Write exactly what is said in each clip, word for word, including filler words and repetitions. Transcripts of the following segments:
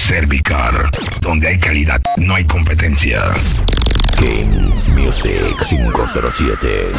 Cervicar, donde hay calidad, no hay competencia. Kings Music cinco cero siete.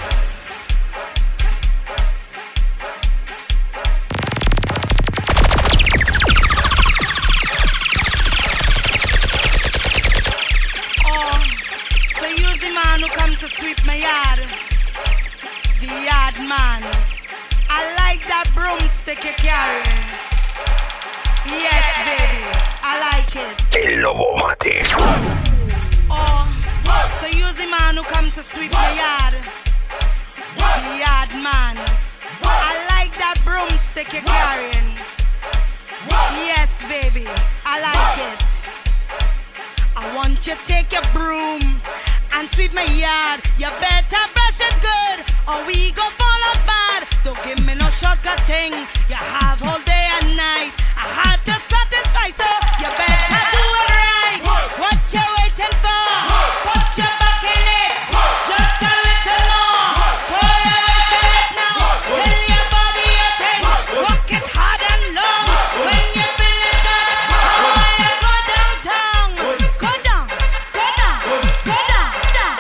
Sweep my yard, the yard man. I like that broomstick you carry. Yes, baby, I like it. El Lobo Mate. Oh, so use the man who come to sweep my yard, the yard man. I like that broomstick you carrying. Yes, baby, I like it. I want you to take your broom and sweep my yard. You better brush it good, or we go fall out bad. Don't give me no shortcut thing. You have all day and night. I had to satisfy, so you better do it right. What you waiting for? Put your back in it. Just a little more. Throw your weight in it now. Tell your body your thing. Walk it hard and long. When you feel it good, I want you go downtown. Go down, go down, go down.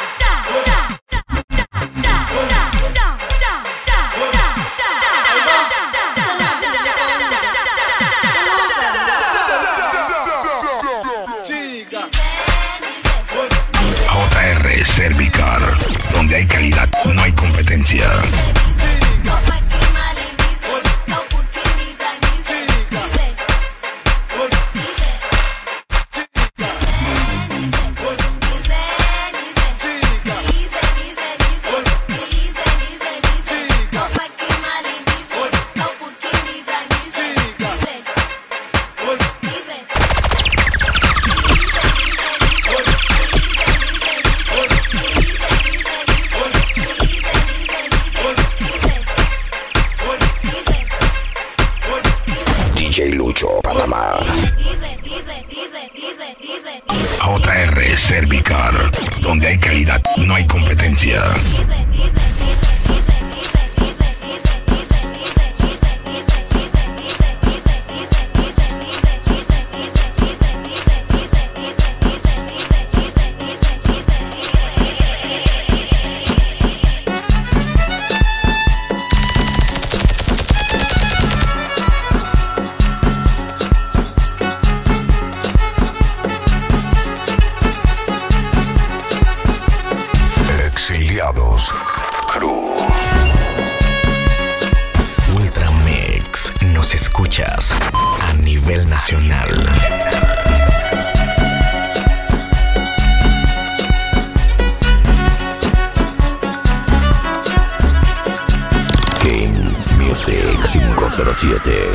Cervicar, donde hay calidad, no hay competencia. Panamá. J R Cervicar, donde hay calidad, no hay competencia. Crew. Ultramix, nos escuchas a nivel nacional. Kings Music cinco cero siete.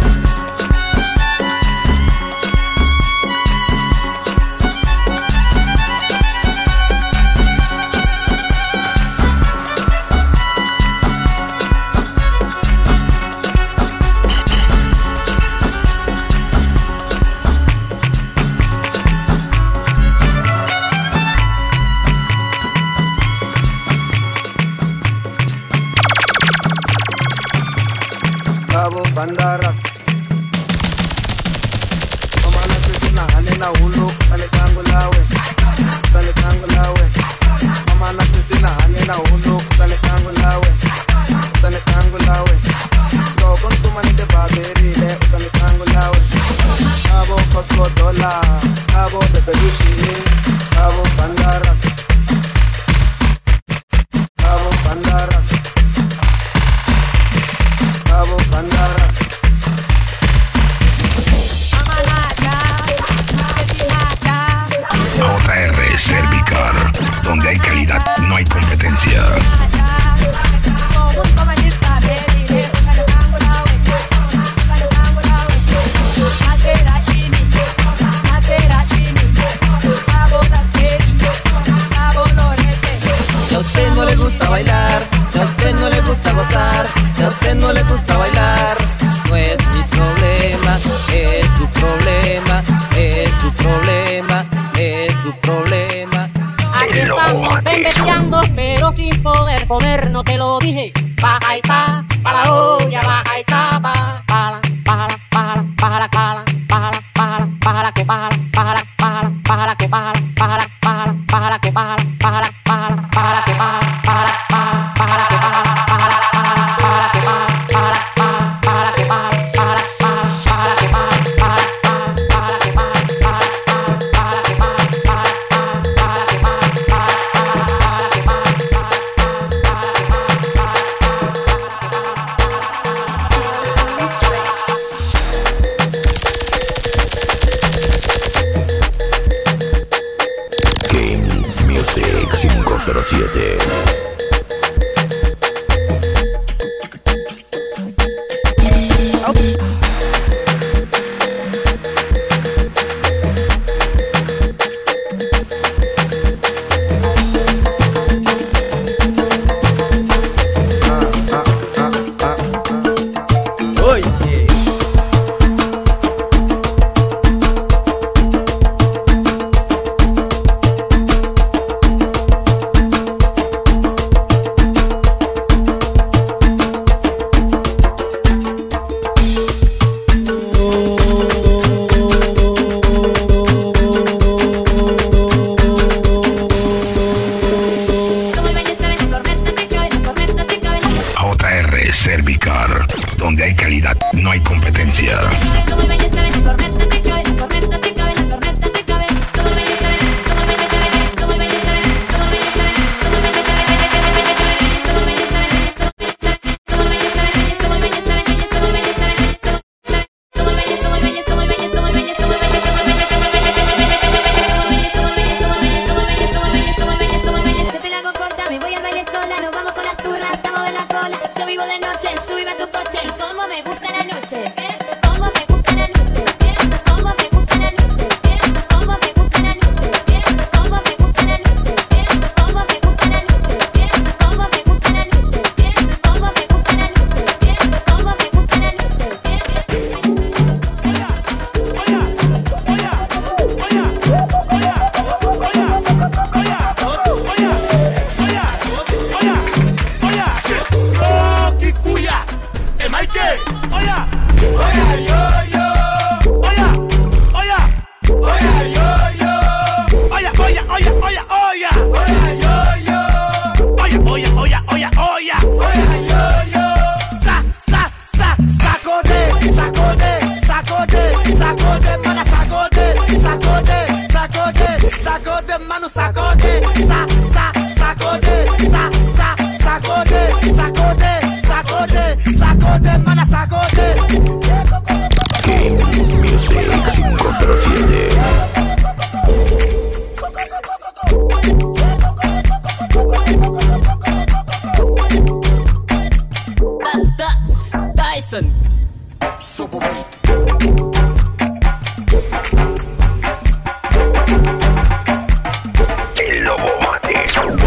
Bandaras Mama na sisi na hane na hulu Sale tangu lawe Sale tangu lawe Mama na sisi na hane na hulu Sale tangu lawe Sale tangu lawe Gokon tumanite baberile Sale tangu lawe Abo kosko dola Abo bebelushini Abo bandaras Abo bandaras Abo bandaras J R Cervicar, donde hay calidad, no hay competencia. Si a usted no le gusta bailar, si a usted no le gusta gozar, si a usted no le gusta bailar, no es mi problema, es su problema, es su problema, es su problema. Aquí estamos pembeteando, pero sin poder comer, no te lo dije. Baja y ta, pa' la olla, baja y ta, pa, pa, la, pa, la, pa, la, pa, la, pa, la, pa, la, pa, la, pa, cero siete. Cervicar, donde hay calidad, no hay competencia. Games Music cinco cero siete. Tyson. El Lobo Mate.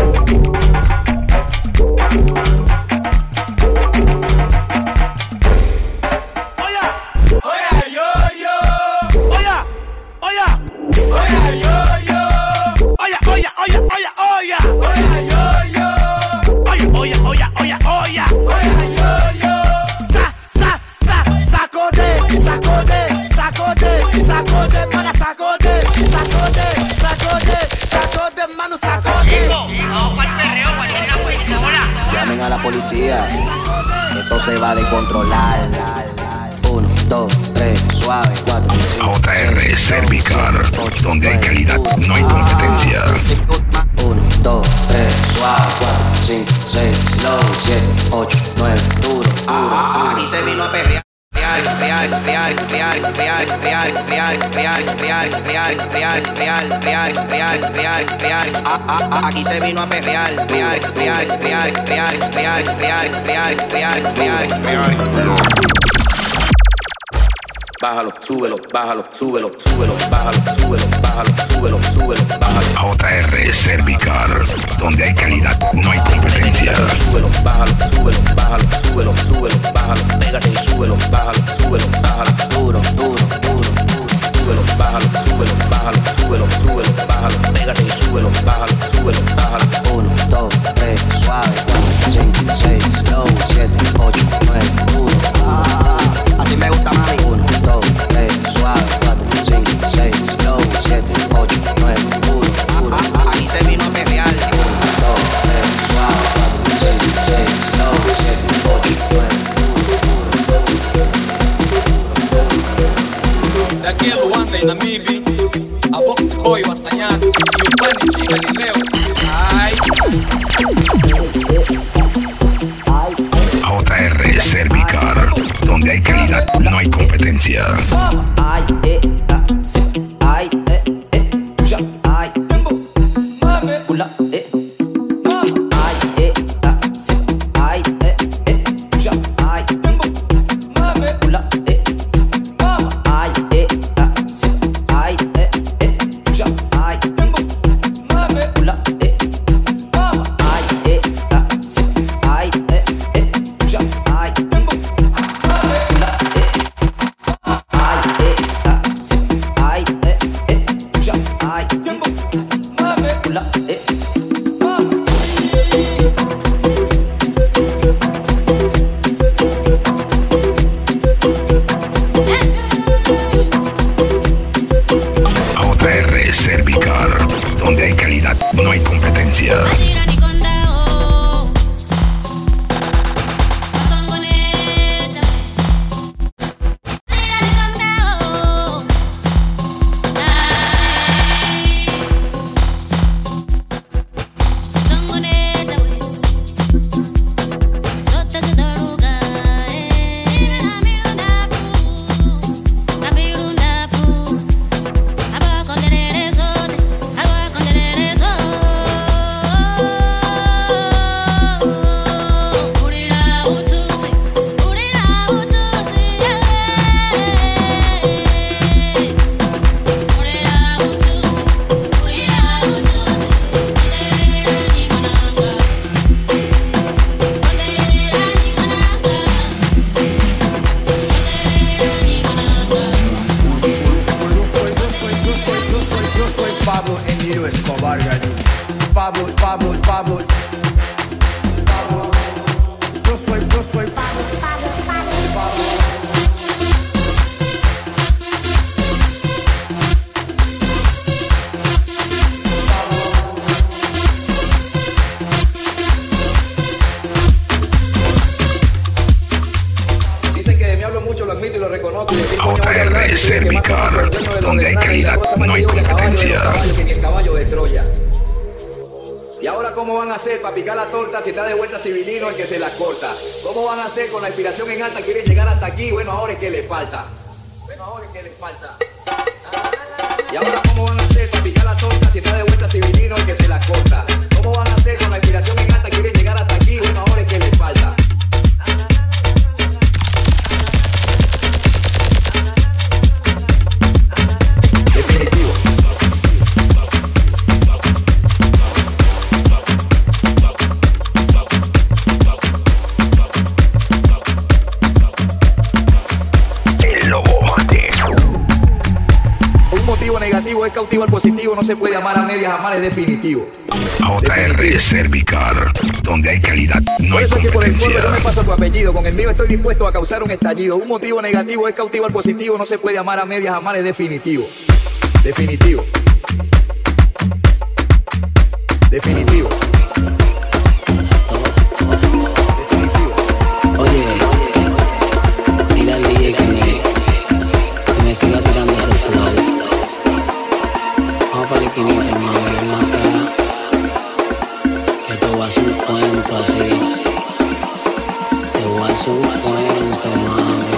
Llamen a la policía, esto se va a descontrolar. Uno, dos, tres, suave, cuatro, cinco, J R seis, Cervicar, ocho, donde hay nueve, calidad, uno. no hay competencia. Uno, dos, tres, suave, cuatro, cinco, seis, siete, ocho, nueve, duro, duro. Aquí se vino a perrear. Real, real, real, real, real, real, real, real, real, real, real, real, real, real, real, real. Aquí se vino a perrear. Real, real, real, real, real, real, real, real, real, real. Bájalo, súbelo, bájalo, súbelo, súbelo, bájalo, súbelo, bájalo, súbelo, súbelo, bájalo. J R Cervicar, donde hay calidad, no hay competencia. Súbelo, bájalo, súbelo, bájalo, súbelo, súbelo, bájalo. Pégate y súbelo, bájalo, súbelo, bájalo. Duro, duro, duro, duro. Súbelo, bájalo, súbelo, bájalo, súbelo, súbelo, bájalo. Pégate y súbelo, bájalo, súbelo, bájalo. Uno, dos, tres, suave, cuatro, cinco, seis, siete, ocho, nueve, duro. Así me gusta, mami. Uno, dos, tres, suave, cuatro, cinco, seis, siete, ocho, nueve, duro, duro. Aquí se vino a perrear. Uno, dos, tres, suave, cuatro, cinco, seis, siete, ocho, nueve, duro, duro, duro. Daqui é Luanda e Namibe, a Vox Boy, o Assanhado e o Panichi Galileu. Ai. J R Cervicar, donde hay calidad, no hay competencia. Ay, eh, ah, sí. Ay, eh, eh, tuya. Ay, pula, eh. R Cervicar, donde hay calidad, no hay competencia. Que ni el caballo de Troya. ¿Y ahora cómo van a hacer para picar la torta si está de vuelta Civilino el que se la corta? ¿Cómo van a hacer con la inspiración en alta? ¿Quieren llegar hasta aquí? Bueno, ahora es que les falta. Bueno, ahora es que les falta. ¿Y ahora cómo van a hacer para picar la torta si está de vuelta Civilino el que se la corta? ¿Cómo van a hacer con la inspiración en alta? ¿Quieren llegar hasta aquí? Bueno, ahora es que les falta. Definitivo. Negativo es cautivo al positivo, no se puede amar a medias, amar es definitivo. J R Cervicar, donde hay calidad, no hay competencia. Por eso es que por el pueblo no me paso tu apellido, con el mío estoy dispuesto a causar un estallido. Un motivo negativo es cautivo al positivo, no se puede amar a medias, amar es definitivo. Definitivo. Definitivo. Definitivo. Oye, dile al D J que me, que me siga tirando ese flow. Vamos para la esquinita, mami, ven acá. Que te voy a hacer un cuento a ti. Te voy a hacer un cuento, mami.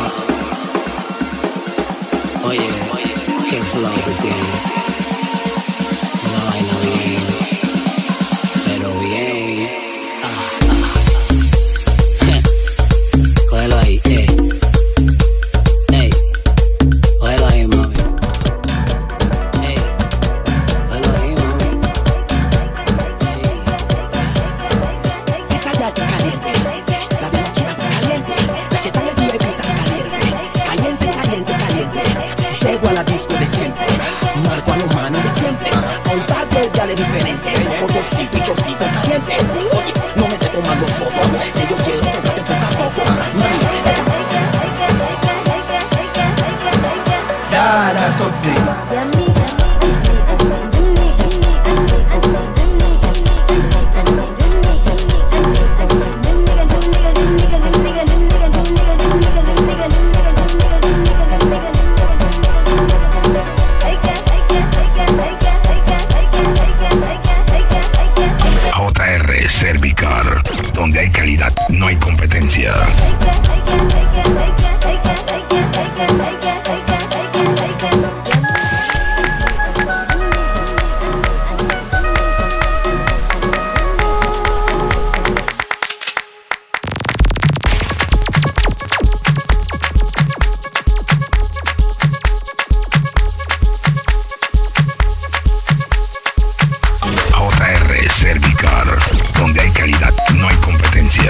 Oye, qué flow tú tienes. Una vaina bien, pero bien. Ah, ah. Cógelo ahí, eh. Ey, cógelo ahí, mami. Llego a la disco de siempre, marco a los manos de siempre, a un par de gales diferentes, botoncito y chorcito caliente. Oye, no me esté tomando fotos, que yo quiero tocarte poco a poco. Mami, Dara Toxic. J R Cervicar, donde hay calidad, no hay competencia. J R Cervicar, donde hay calidad, no hay competencia.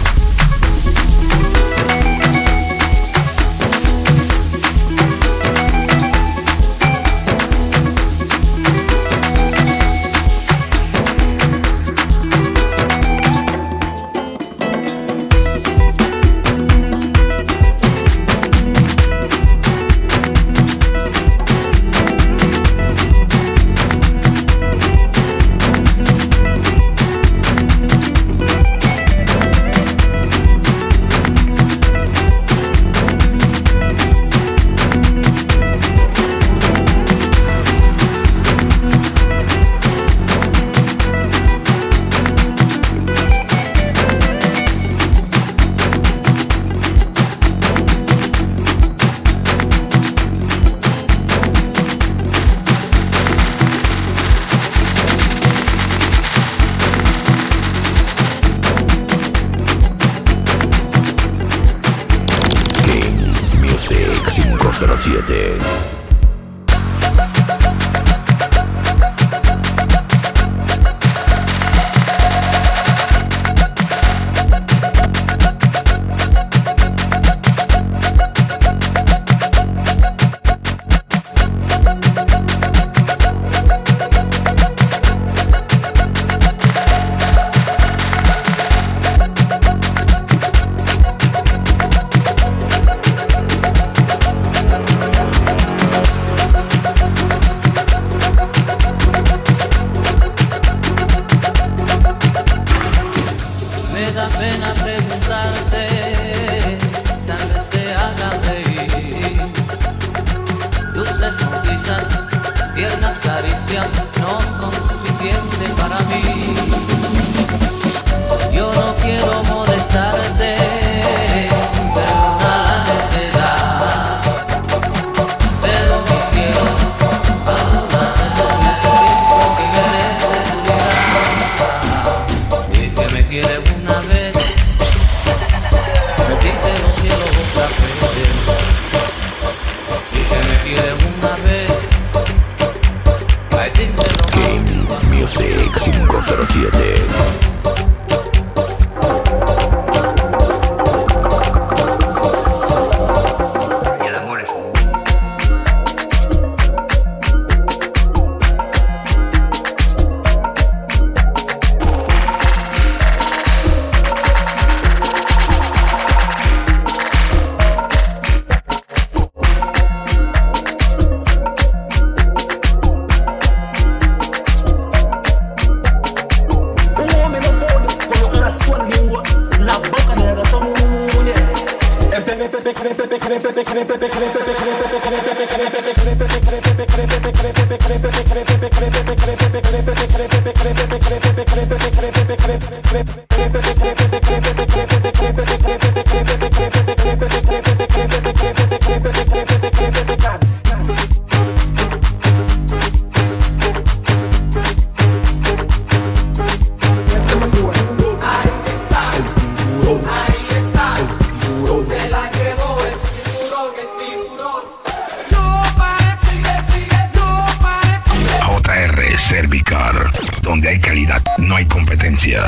cinco cero siete. caricias no son suficientes para mí. Yo no quiero molestarte, pero una necesidad. Pero mi cielo, ahora necesito que me des seguridad. Y que me quieres una vez, repite los cielos otra vez. Y que me quieres una vez. Games Music cinco cero siete. Cervicar, donde hay calidad, no hay competencia.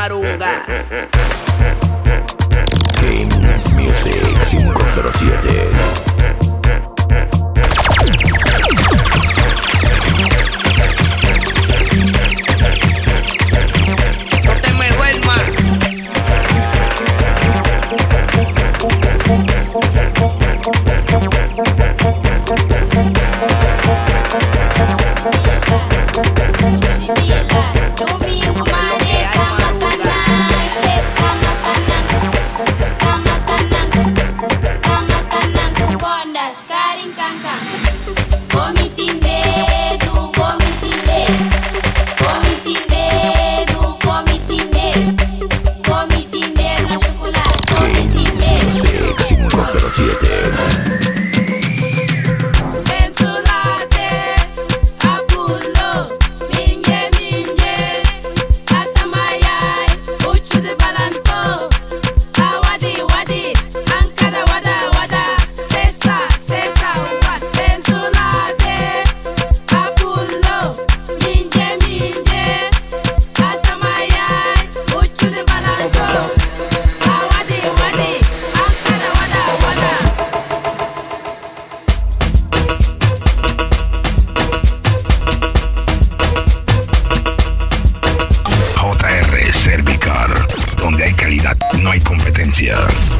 Marunga. Games Music cinco cero siete. No hay competencia.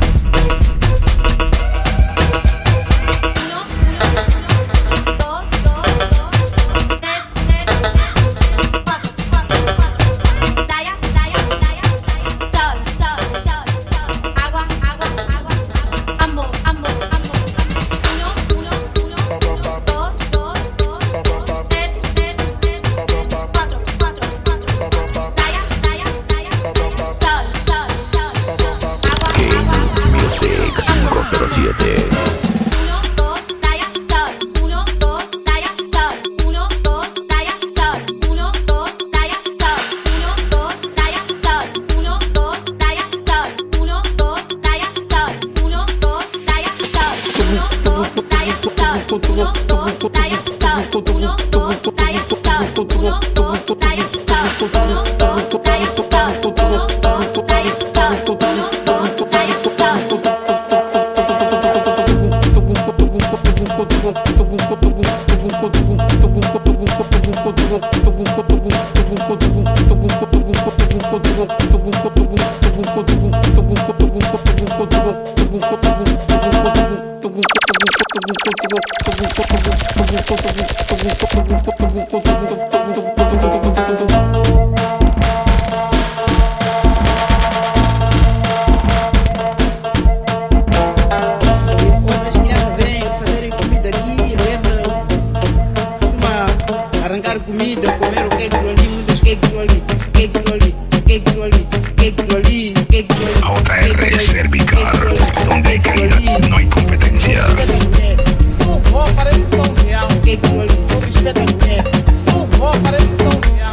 cinco cero siete. J R Cervicar, donde hay calidad, no hay competencia. Parece São Real, todo espetacular. Surrou, parece São Real.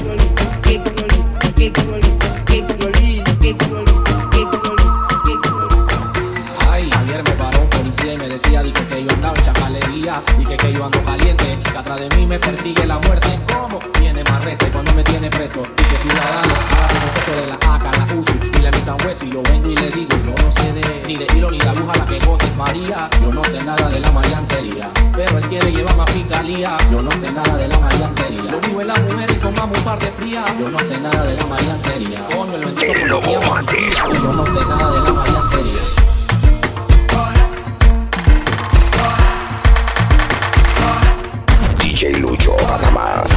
Ay, ayer me paró un policía y me decía dijo que yo andaba en chacalería, dije que yo ando caliente, que atrás de mí me persigue la muerte. ¿Cómo? Viene marrete cuando me tiene preso. Y que ciudadano, hace un peso de la A K, la U S U y le metan hueso. Y yo vengo y le digo, yo no sé de ni de hilo ni de aguja la que goces María. Yo no sé nada de la mariantería, pero él quiere llevarme a fiscalía. Yo no sé nada de la mariantería. Lo vivo en la mujer y tomamos un par de frías. Yo no sé nada de la mariantería. Coño, el bendito policía me fría. Yo no sé nada de la mariantería. D J Lucho, nada más.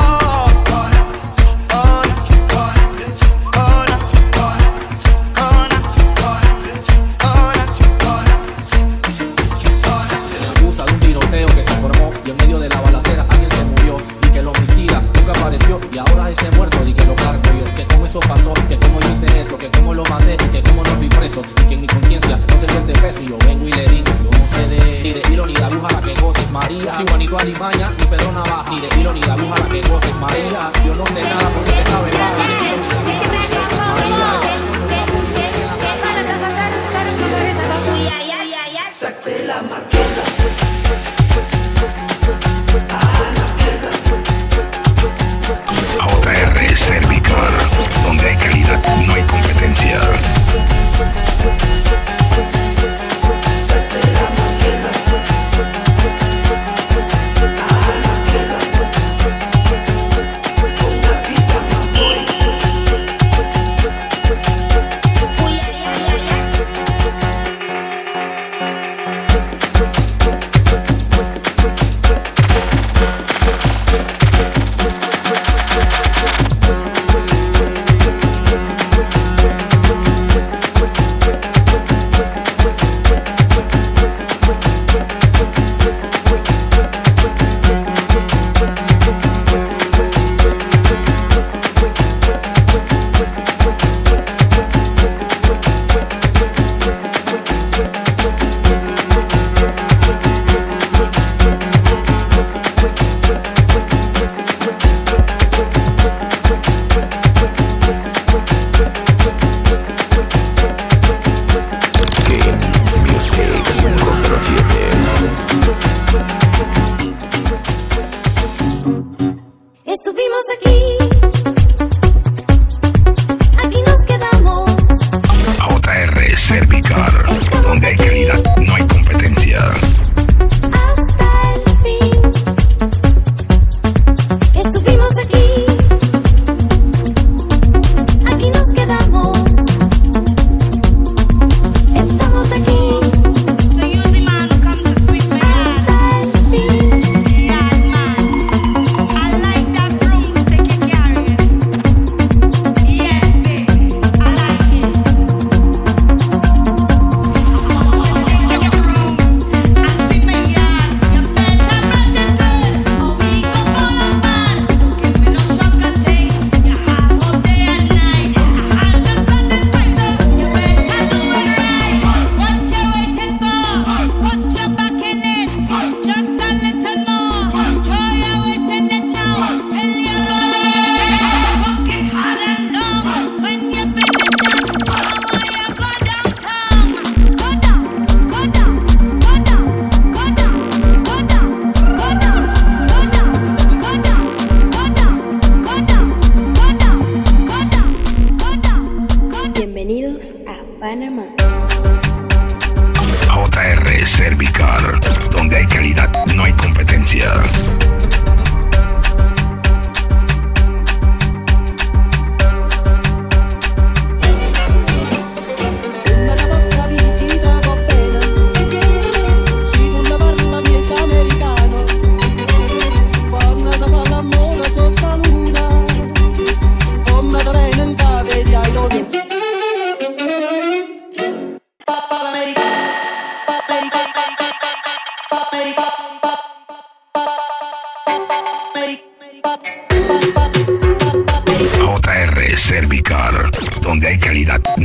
Acusa de un tiroteo que se formó y en medio de la balacera alguien se murió y que el homicida nunca apareció y ahora ese muerto y que lo cargo yo. Que cómo eso pasó, que cómo yo hice eso, que cómo lo maté y que cómo no fui preso y que en mi conciencia no tengo ese peso y yo vengo y le digo, yo no sé de ni de hilo ni de aguja la que goces María. Si Juanito Alimaña ni Pedro Navaja, ni de hilo ni de aguja la que goces María. Yo no sé nada porque te sabe mal, ni de hilo ni de aguja la que goces María. Sacate la marqueta. J R Cervicar, donde hay calidad,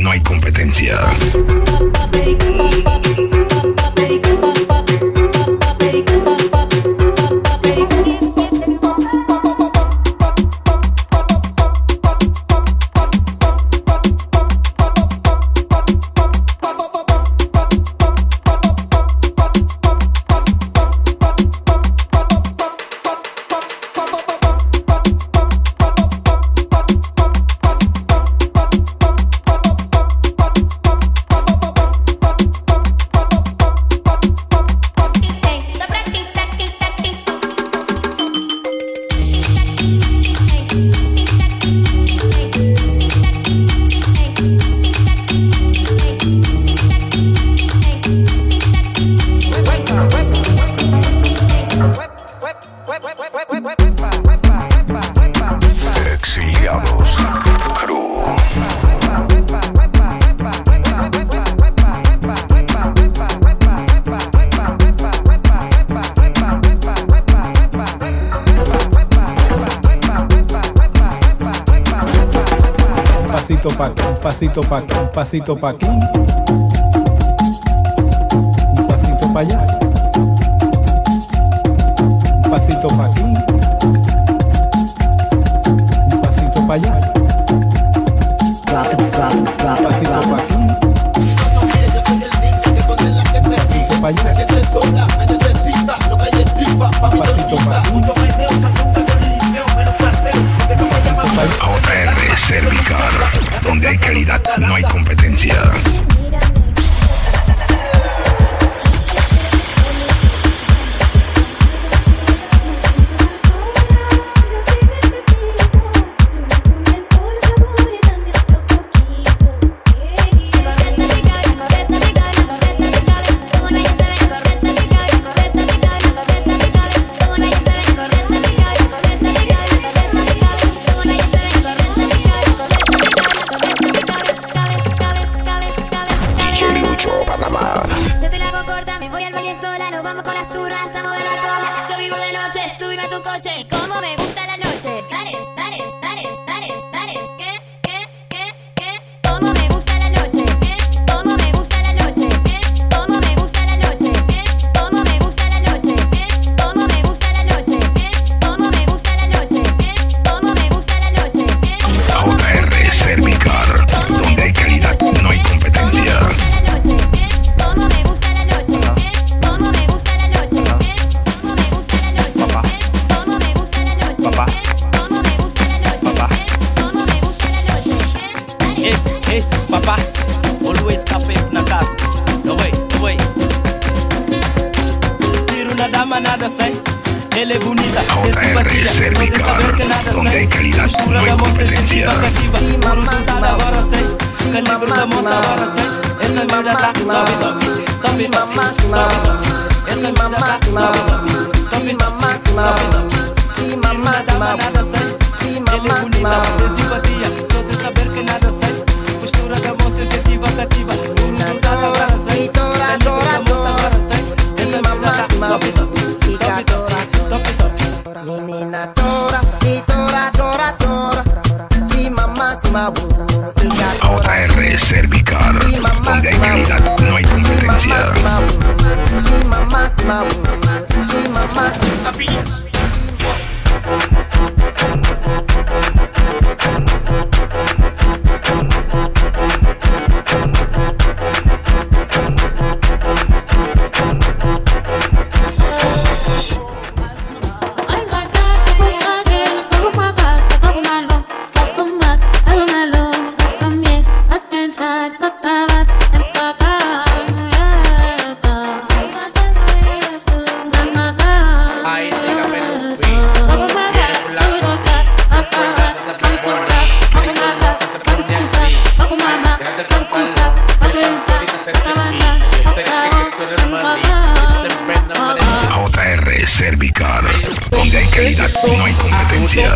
no hay competencia. pasito pa' acá, un pasito pa' aquí, un pasito pa' allá, un pasito pa' aquí, un pasito pa' allá, un pasito pa' aquí, un pasito pa' allá, un pasito pa' aquí. J R Cervicar, donde hay calidad, no hay competencia. J R Cervicar, donde hay calidad, no hay competencia. Cervicar, donde hay calidad, no hay competencia.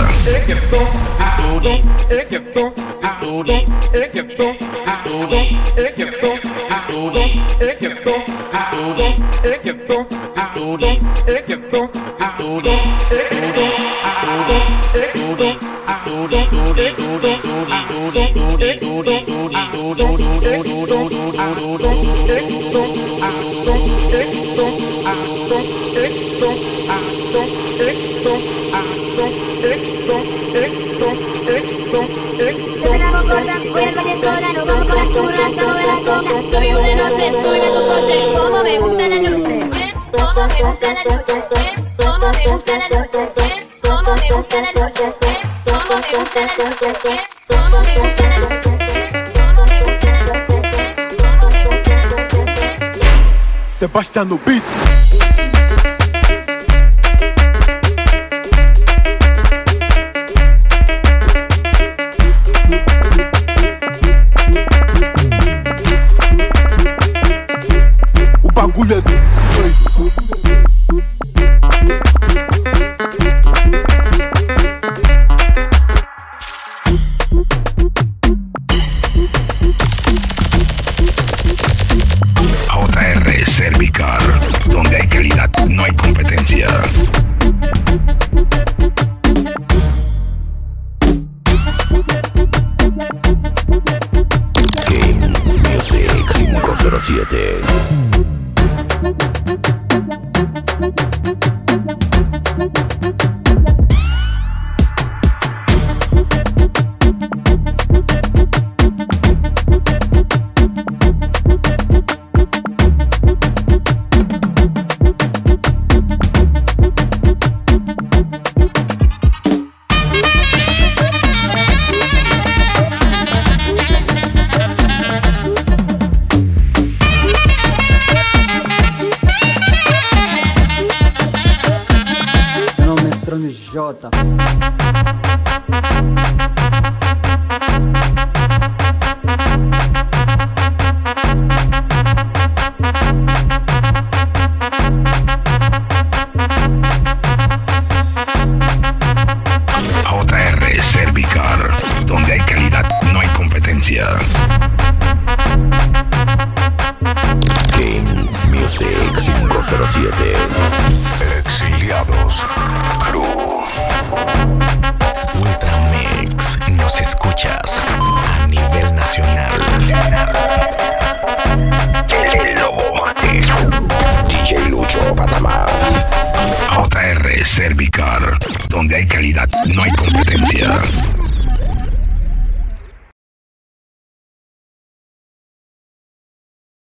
Soy un de noche, soy de tu coche. Como me gusta la noche, ¿eh? Como me gusta la noche, ¿eh? Como me gusta la noche, ¿eh? Como me gusta la noche, ¿eh? Como me gusta la noche, ¿eh? Como me gusta la noche, como me gusta la noche, como me gusta la noche. Sebastian no beat. O bagulho é doido. J R Cervicar, donde hay calidad, no hay competencia. Games Music cinco cero siete. Jota. J R Cervicar, donde hay calidad, no hay competencia. Games Music cinco cero siete. Exiliados Crew. Ultramix, nos escuchas a nivel nacional. El Lobo Mate. D J Lucho, Panamá. J R Cervicar, donde hay calidad, no hay competencia.